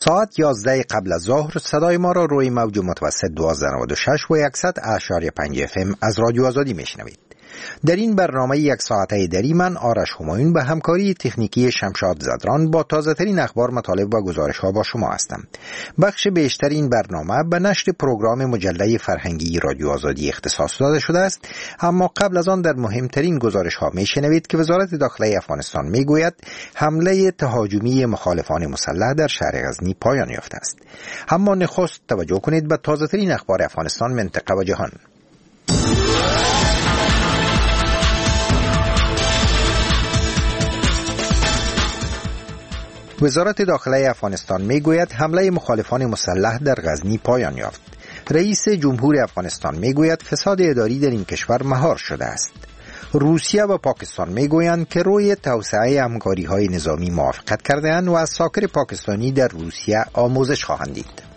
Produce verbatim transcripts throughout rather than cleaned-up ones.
ساعت یازده قبل از ظهر صدای ما را روی موج متوسط دوازده نود و شش و صد اعشاری پنج اف ام از رادیو آزادی میشنوید. در این برنامه یک ساعته دری من آرش همایون به همکاری تکنیکی شمشاد زدران با تازه ترین اخبار، مطالب و گزارش ها با شما هستم. بخش بیشتر این برنامه به نشر پروگرام مجله فرهنگی رادیو آزادی اختصاص داده شده است، اما قبل از آن در مهمترین گزارش ها میشنوید که وزارت داخله افغانستان میگوید حمله تهاجمی مخالفان مسلح در شهر غزنی پایان یافته است. اما نخست توجه کنید به تازه ترین اخبار افغانستان، منطقه و جهان. وزارت داخله افغانستان میگوید حمله مخالفان مسلح در غزنی پایان یافت. رئیس جمهور افغانستان میگوید فساد اداری در این کشور مهار شده است. روسیه و پاکستان میگویند که روی توسعه همکاری‌های نظامی موافقت کرده‌اند و از ساکر پاکستانی در روسیه آموزش خواهند دید.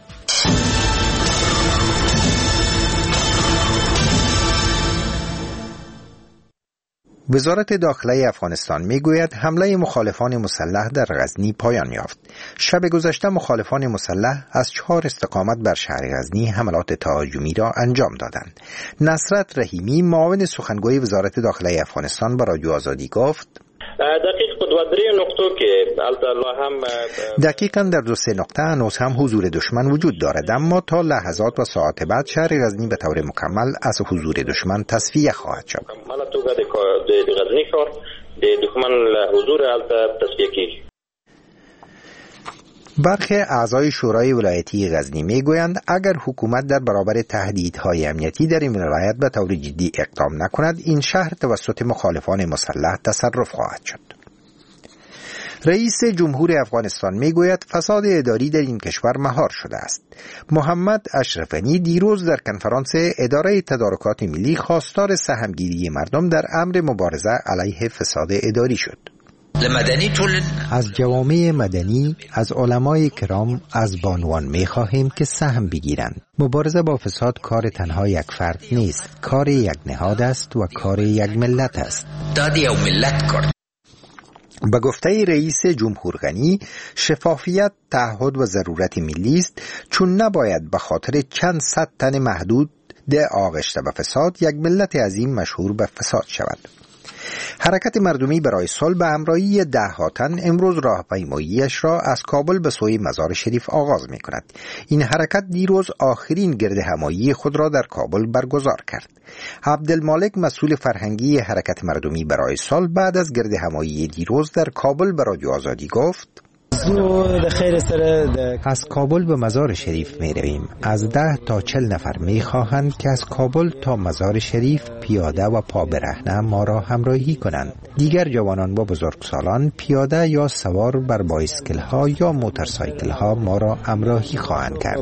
وزارت داخله افغانستان میگوید حمله مخالفان مسلح در غزنی پایان یافت. شب گذشته مخالفان مسلح از چهار استقامت بر شهر غزنی حملات تهاجمی را انجام دادند. نصرت رحیمی، معاون سخنگوی وزارت داخله افغانستان، به رادیو آزادی گفت دقیق بود و دری نقطه که الله هم دقیقاً در دو سه نقطه هنوز هم حضور دشمن وجود دارد، اما تا لحظات و ساعت بعد شهر غزنی به طور مکمل از حضور دشمن تصفیه خواهد شد. مالا تو گده د غزنی کار د دشمن حضور البته تصفیه کی. برخی اعضای شورای ولایتی غزنی میگویند اگر حکومت در برابر تهدیدهای امنیتی در این ولایت به طور جدی اقدام نکند، این شهر توسط مخالفان مسلح تصرف خواهد شد. رئیس جمهور افغانستان میگوید فساد اداری در این کشور مهار شده است. محمد اشرف غنی دیروز در کنفرانس اداره تدارکات ملی خواستار سهمگیری مردم در امر مبارزه علیه فساد اداری شد. از جوامع مدنی، از علمای کرام، از بانوان می خواهیم که سهم بگیرند. مبارزه با فساد کار تنها یک فرد نیست، کار یک نهاد است و کار یک ملت است. دادی او ملت کرد. به گفته رئیس جمهور غنی، شفافیت، تعهد و ضرورت ملی است، چون نباید به خاطر چند صد تن محدود ده آغشته به فساد یک ملت عظیم مشهور به فساد شود. حرکت مردمی برای صلح به همراهی ده ها تن امروز راهپیماییش را از کابل به سوی مزار شریف آغاز می کند. این حرکت دیروز آخرین گرد همایی خود را در کابل برگزار کرد. عبدالمالک، مسئول فرهنگی حرکت مردمی برای صلح، بعد از گرد همایی دیروز در کابل به رادیو آزادی گفت از کابل به مزار شریف می رویم. از ده تا چل نفر می خواهند که از کابل تا مزار شریف پیاده و پا برهنه ما را همراهی کنند. دیگر جوانان و بزرگسالان پیاده یا سوار بر بایسکل ها یا موتورسایکل ها ما را همراهی خواهند کرد.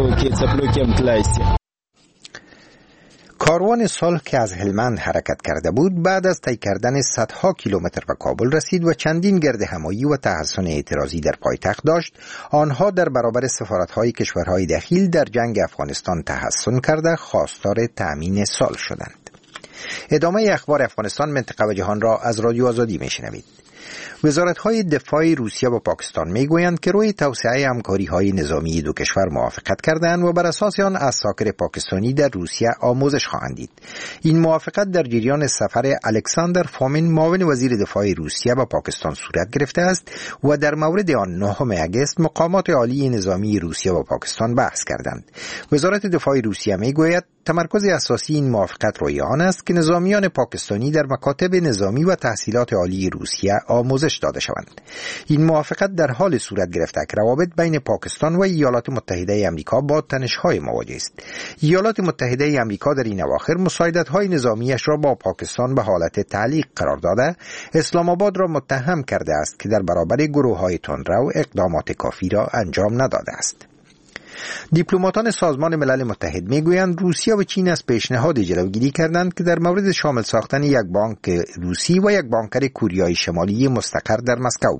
کاروان صلح که از هلمند حرکت کرده بود، بعد از طی کردن صدها کیلومتر به کابل رسید و چندین گرد همایی و تحصن اعتراضی در پایتخت داشت. آنها در برابر سفارت‌های کشورهای دخیل در جنگ افغانستان تحصن کرده خواستار تأمین صلح شدند. ادامه اخبار افغانستان، منطقه و جهان را از رادیو آزادی میشنوید. وزارت‌های دفاع روسیه و پاکستان میگویند که روی توسعه همکاری‌های نظامی دو کشور موافقت کردند و بر اساس آن از ساکر پاکستانی در روسیه آموزش خواهند دید. این موافقت در جریان سفر الکساندر فومین، معاون وزیر دفاع روسیه به پاکستان صورت گرفته است و در مورد آن نهم آگوست مقامات عالی نظامی روسیه و پاکستان بحث کردند. وزارت دفاع روسیه میگوید تمرکز اساسی این موافقت روی آن است که نظامیان پاکستانی در مکاتب نظامی و تحصیلات عالی روسیه آموزش داده شوند. این موافقت در حال صورت گرفته که روابط بین پاکستان و ایالات متحده آمریکا با تنش‌های مواجه است. ایالات متحده آمریکا در این اواخر مساعدت‌های نظامیش را با پاکستان به حالت تعلیق قرار داده، اسلام آباد را متهم کرده است که در برابر گروه‌های تندرو اقدامات کافی را انجام نداده است. دیپلماتان سازمان ملل متحد میگویند روسیه و چین از پیشنهاد جلوگیری کردند که در مورد شامل ساختن یک بانک روسی و یک بانکر کوریای شمالی مستقر در مسکو بود.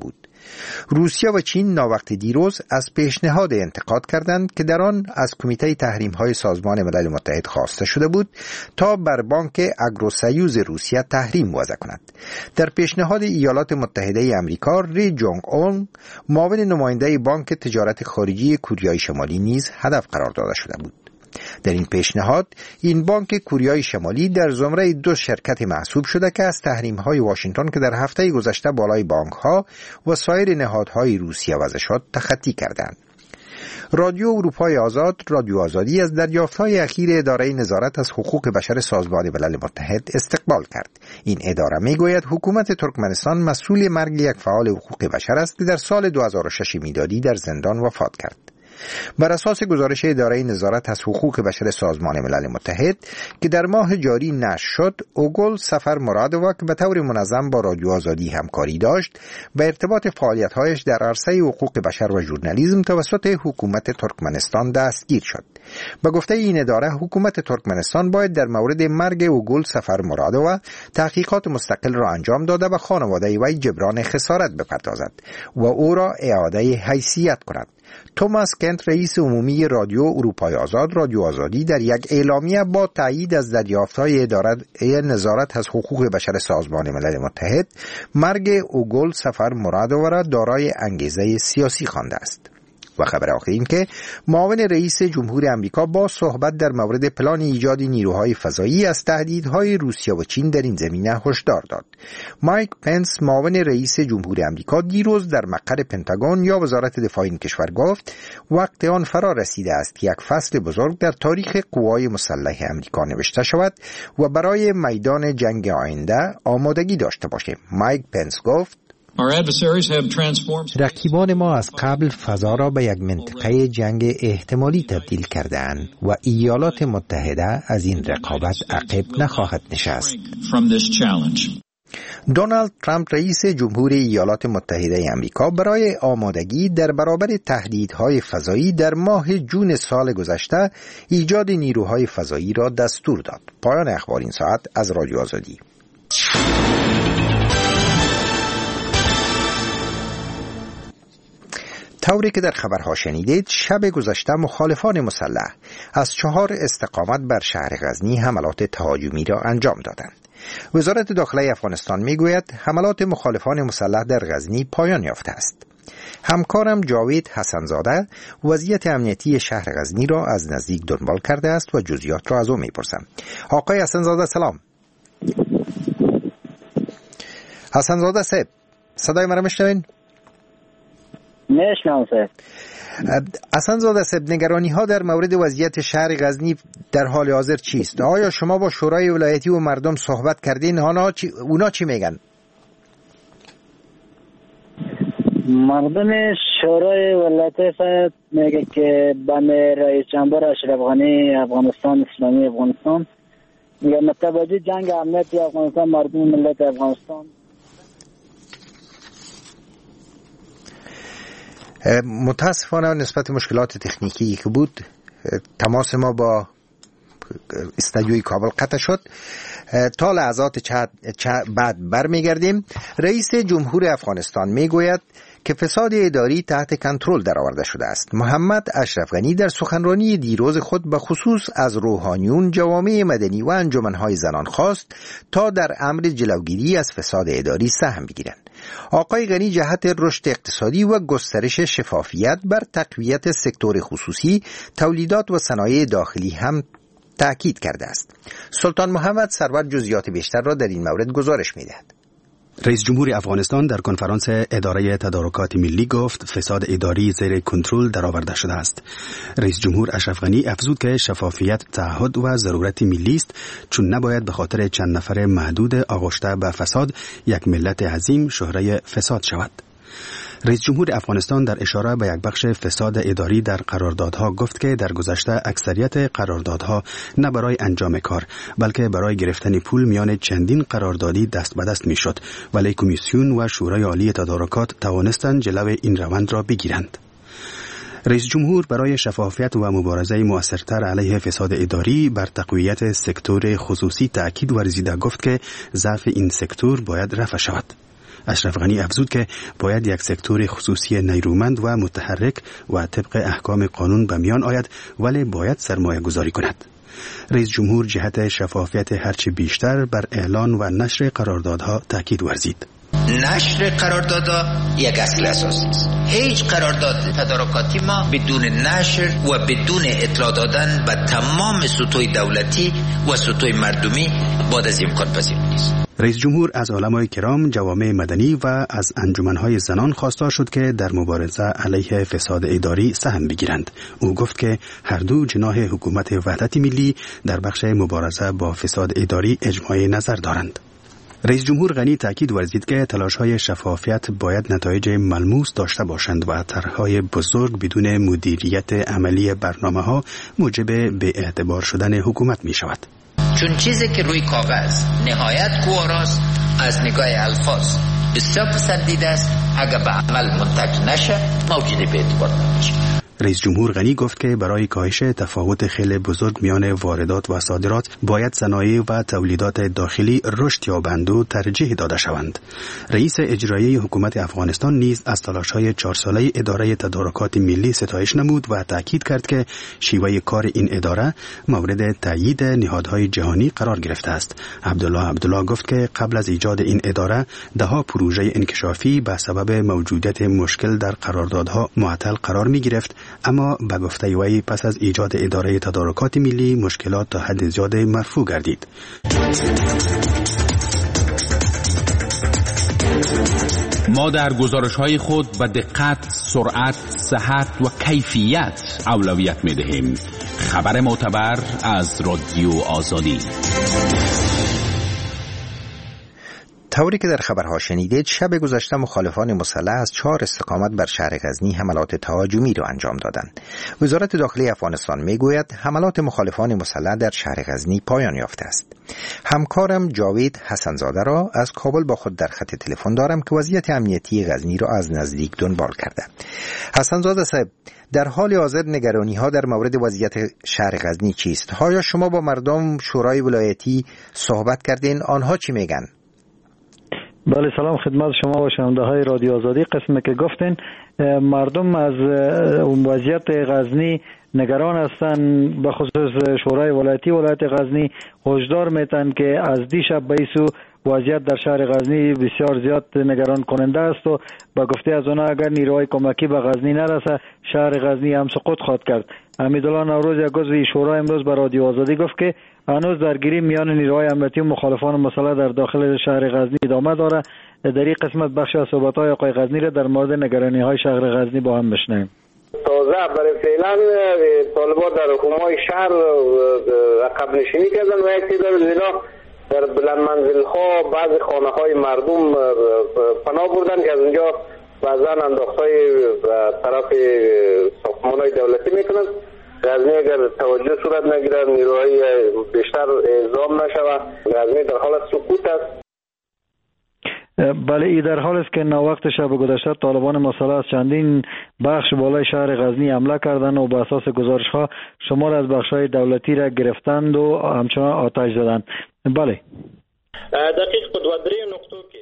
روسیه و چین ناوقت دیروز از پیشنهاد انتقاد کردند که در آن از کمیته تحریم‌های سازمان ملل متحد خواسته شده بود تا بر بانک اگروسیوز روسیه تحریم وضع کند. در پیشنهاد ایالات متحده آمریکا، ری جونگ اون، معاون نماینده بانک تجارت خارجی کوریای شمالی نیز هدف قرار داده شده بود. در این پیشنهاد این بانک کوریای شمالی در زمره دو شرکت محسوب شده که از تحریم‌های واشنگتن که در هفته گذشته بالای بانک‌ها و سایر نهادهای روسیه وضع شد تخطی کردند. رادیو اروپای آزاد، رادیو آزادی، از دریافت‌های اخیر اداره نظارت از حقوق بشر سازمان ملل متحد استقبال کرد. این اداره میگوید حکومت ترکمنستان مسئول مرگ یک فعال حقوق بشر است که در سال دو هزار و شش میلادی در زندان وفات کرد. بر اساس گزارش اداره نظارت از حقوق بشر سازمان ملل متحد که در ماه جاری نشر شد، اوگل سفر مرادووا که به طور منظم با رادیو آزادی همکاری داشت، به ارتباط فعالیت‌هایش در عرصه حقوق بشر و ژورنالیسم توسط حکومت ترکمنستان دستگیر شد. به گفته این اداره، حکومت ترکمنستان باید در مورد مرگ اوگل سفر مرادووا تحقیقات مستقل را انجام داده و خانواده وی جبران خسارت بپردازد و او را اعاده حیثیت کند. توماس کنت، رئیس عمومی رادیو اروپای آزاد، رادیو آزادی، در یک اعلامیه با تایید از دریافت‌های اداره نظارت از حقوق بشر سازمان ملل متحد، مرگ اوگل سفر مرادووا را دارای انگیزه سیاسی خوانده است. و خبر آخر این که معاون رئیس جمهور آمریکا با صحبت در مورد پلان ایجاد نیروهای فضایی از تهدیدهای روسیه و چین در این زمینه هشدار داد. مایک پنس، معاون رئیس جمهور آمریکا، دیروز در مقر پنتاگون یا وزارت دفاع این کشور گفت وقت آن فرا رسیده است که یک فصل بزرگ در تاریخ قوای مسلح آمریکا نوشته شود و برای میدان جنگ آینده آمادگی داشته باشیم. مایک پنس گفت رقیبان ما از قبل فضا را به یک منطقه جنگ احتمالی تبدیل کرده‌اند و ایالات متحده از این رقابت عقب نخواهد نشست. دونالد ترامپ، رئیس جمهور ایالات متحده آمریکا، برای آمادگی در برابر تهدیدهای فضایی در ماه جون سال گذشته ایجاد نیروهای فضایی را دستور داد. پایان اخبار این ساعت از رادیو آزادی. طوری که در خبرها شنیدید، شب گذشته مخالفان مسلح از چهار استقامت بر شهر غزنی حملات تهاجمی را انجام دادند. وزارت داخلی افغانستان میگوید حملات مخالفان مسلح در غزنی پایان یافته است. همکارم جاوید حسنزاده وضعیت امنیتی شهر غزنی را از نزدیک دنبال کرده است و جزئیات را از او میپرسم. آقای حسنزاده سلام. حسنزاده صاحب، صدای مرا میشنوین؟ میشنوم صاحب. حسنزاده صاحب، نگرانی ها در مورد وضعیت شهر غزنی در حال حاضر چیست؟ آیا شما با شورای ولایتی و مردم صحبت کردین؟ اونا چی, اونا چی میگن؟ مردم شورای ولایتی صاحب میگه که بنده رئیس جمهور اشرف غنی افغانستان اسلامی افغانستان میگه متوجه جنگ امنیتی افغانستان مردم ملت افغانستان. متاسفانه نسبت مشکلات تکنیکی که بود تماس ما با استودیوی کابل قطع شد. تا لحظات بعد برمیگردیم. رئیس جمهور افغانستان میگوید که فساد اداری تحت کنترل درآورده شده است. محمد اشرف غنی در سخنرانی دیروز خود به خصوص از روحانیون، جوامع مدنی و انجمن‌های زنان خواست تا در امر جلوگیری از فساد اداری سهم بگیرند. آقای غنی جهت رشد اقتصادی و گسترش شفافیت بر تقویت سکتور خصوصی، تولیدات و صنایع داخلی هم تأکید کرده است. سلطان محمد سرور جزئیات بیشتر را در این مورد گزارش می‌دهد. رئیس جمهور افغانستان در کنفرانس اداره تدارکات ملی گفت فساد اداری زیر کنترل درآورده شده است. رئیس جمهور اشرف غنی افزود که شفافیت تعهد و ضرورت ملی است، چون نباید به خاطر چند نفر محدود آغشته به فساد یک ملت عظیم شهره فساد شود. رئیس جمهور افغانستان در اشاره به یک بخش فساد اداری در قراردادها گفت که در گذشته اکثریت قراردادها نه برای انجام کار بلکه برای گرفتن پول میان چندین قراردادی دست به دست میشد، ولی کمیسیون و شورای عالی تدارکات توانستند جلو این روند را بگیرند. رئیس جمهور برای شفافیت و مبارزه مؤثرتر علیه فساد اداری بر تقویت سکتور خصوصی تأکید ورزیده گفت که ضعف این سکتور باید رفع شود. اشرف غنی افزود که باید یک سکتور خصوصی نیرومند و متحرک و طبق احکام قانون به میان آید، ولی باید سرمایه گذاری کند. رئیس جمهور جهت شفافیت هرچه بیشتر بر اعلان و نشر قراردادها تاکید ورزید. نشر قراردادها یک اصل اساسی است. هیچ قرارداد تدارکاتی ما بدون نشر و بدون اطلاع دادن به تمام سطوح دولتی و سطوح مردمی بعد از امکان پذیر نیست. رئیس جمهور از علمای کرام، جوامع مدنی و از انجمنهای زنان خواستار شد که در مبارزه علیه فساد اداری سهم بگیرند. او گفت که هر دو جناح حکومت وحدت ملی در بخش مبارزه با فساد اداری اجماع نظر دارند. رئیس جمهور غنی تاکید ورزید که تلاش‌های شفافیت باید نتایج ملموس داشته باشند و طرح‌های بزرگ بدون مدیریت عملی برنامه‌ها موجب به اعتبار شدن حکومت می‌شود. چون چیزی که روی کاغذ نهایت گواراست از نگاه الفاظ بسیار پسندیده است، اگر به عمل منتج نشه موجود به اعتبار نمیشه. رئیس جمهور غنی گفت که برای کاهش تفاوت خیلی بزرگ میان واردات و صادرات باید صنایع و تولیدات داخلی رشد یابند و ترجیح داده شوند. رئیس اجرایی حکومت افغانستان نیز از تلاش‌های چهار ساله اداره تدارکات ملی ستایش نمود و تاکید کرد که شیوه کار این اداره مورد تایید نهادهای جهانی قرار گرفته است. عبدالله عبدالله گفت که قبل از ایجاد این اداره ده‌ها پروژه انکشافی به سبب موجودیت مشکل در قراردادها معطل قرار می‌گرفت، اما به گفته وی پس از ایجاد اداره تدارکات ملی مشکلات تا حد زیاد مرفوع گردید. ما در گزارش‌های خود به دقت، سرعت، صحت و کیفیت اولویت می‌دهیم. خبر معتبر از رادیو آزادی. طوری که در خبرها شنیدید، شب گذشته مخالفان مسلح از چهار استقامت بر شهر غزنی حملات تهاجمی را انجام دادند. وزارت داخلی افغانستان میگوید حملات مخالفان مسلح در شهر غزنی پایان یافته است. همکارم جاوید حسنزاده را از کابل با خود در خط تلفن دارم که وضعیت امنیتی غزنی را از نزدیک دنبال کرده. حسنزاده صاحب، در حال حاضر نگرانی ها در مورد وضعیت شهر غزنی چیست؟ آیا شما با مردم شورای ولایتی صحبت کردین؟ آنها چی میگن؟ بله، سلام خدمت شما و شنونده های رادیو آزادی. قسمی که گفتین مردم از وضعیت غزنی نگران هستند، به خصوص شورای ولایتی ولایت غزنی هشدار میتن که از دیشب به ایسو وضعیت در شهر غزنی بسیار زیاد نگران کننده است و با گفته از آنها اگر نیروهای کمکی به غزنی نرسه شهر غزنی هم سقوط خواهد کرد. حمیدالله نوروز یک عضو شورای امروز به رادیو آزادی گفت که هنوز درگیری میان نیروهای امنیتی و مخالفان مسلح در داخل شهر غزنی ادامه داره. در این قسمت بخش از صحبت‌های آقای غزنی را در مورد نگرانی‌های شهر غزنی با هم بشنویم. تازه برای فعلا طالبان در حکومای شهر عقب نشینی کردن و یک تعداد زینا در بلند منزل ها بعضی خانه های مردم پناه بردن که از اونجا بعضا انداختهای طرف ساختمان های دولتی میکنند. غزنی اگر توجه صورت نگیرد، نیروهای بیشتر اعزام نشود، غزنی در حال سقوط است. بله، ای در حال است که ناوقت شب گذشته طالبان مسلح از چندین بخش بالای شهر غزنی حمله کردند و به اساس گزارش ها شمار از بخش های دولتی را گرفتند و همچنان آتش زدند. بله دقیق بود و دری نقطه که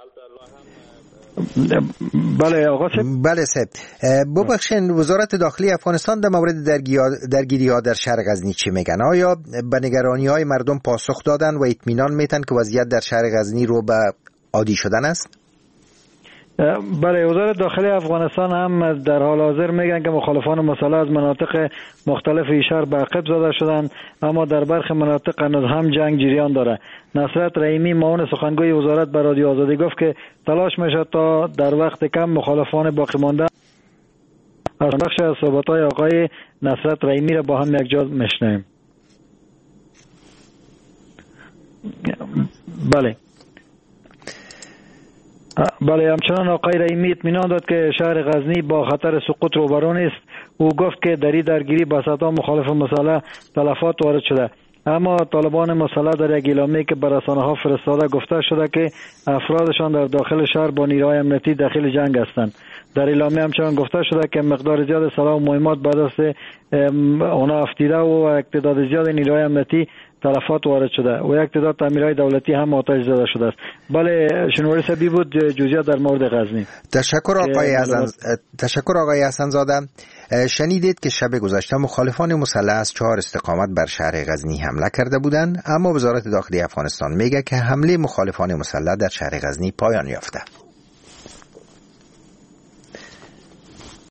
بله آقا صاحب. بله صاحب، ببخشید وزارت داخلی افغانستان در مورد درگیری ها در شهر غزنی چی میگن؟ آیا به نگرانی های مردم پاسخ دادن و اطمینان میتن که وضعیت در شهر غزنی رو به عادی شدن است؟ بله، وزارت داخلی افغانستان هم در حال حاضر میگن که مخالفان مسلح از مناطق مختلف شهر به عقب زده شدن، اما در برخی مناطق هنوز هم جنگ جریان داره. نصرت رحیمی معاون سخنگوی وزارت به رادیو آزادی گفت که تلاش میشه تا در وقت کم مخالفان باقی مانده از بخش از صحبت‌های آقای نصرت رحیمی را با هم یک جا میشنویم. بله بله همچنان آقای رحیمی اطمینان داد که شهر غزنی با خطر سقوط روبرو نیست. او گفت که در این درگیری با صدها مخالف مسلح تلفات وارد شده، اما طالبان مسلح در یک اعلامیه که به رسانه‌ها فرستاده گفته شده که افرادشان در داخل شهر با نیروهای امنیتی داخل جنگ هستند. در اعلامیه همچنان گفته شده که مقدار زیاد سلاح و مهمات به دست آنها افتیده و تعداد زیاد نیروهای امنیتی تلفات وارد شده و یک تعداد تعمیرهای دولتی هم آتش زده شده است. بله شنواری صاحبی بود جزئیات در مورد غزنی. تشکر آقای حسن تشکر آقای حسن زاده. شنیدید که شب گذشته مخالفان مسلح از چهار استقامت بر شهر غزنی حمله کرده بودند، اما وزارت داخلی افغانستان میگه که حمله مخالفان مسلح در شهر غزنی پایان یافته.